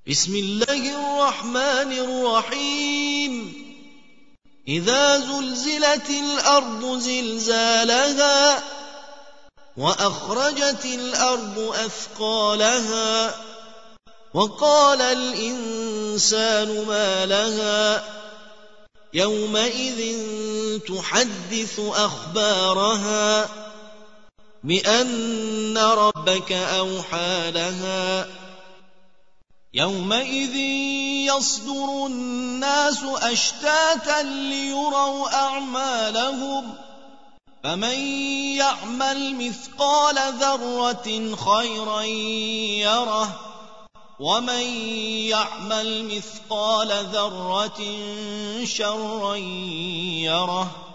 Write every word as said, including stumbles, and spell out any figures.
بسم الله الرحمن الرحيم إذا زلزلت الأرض زلزالها وأخرجت الأرض أثقالها وقال الإنسان ما لها يومئذ تحدث أخبارها بأن ربك أوحى لها يومئذ يصدر الناس أشتاتا ليروا أعمالهم فمن يعمل مثقال ذرة خيرا يره ومن يعمل مثقال ذرة شرا يره